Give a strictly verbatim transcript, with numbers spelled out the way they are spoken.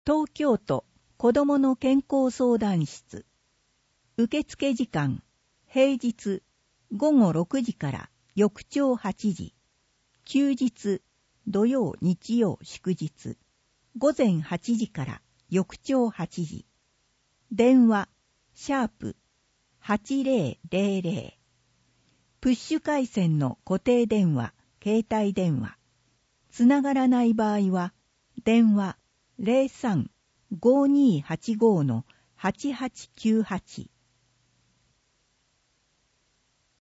東京都子どもの健康相談室。受付時間、平日ごごろくじから翌朝はちじ、休日土曜日曜祝日ごぜんはちじから翌朝はちじ。電話シャープはちぜろぜろぜろ。プッシュ回線の固定電話、携帯電話。つながらない場合は電話 ゼロさん ごーにーはちごー はちはちきゅうはち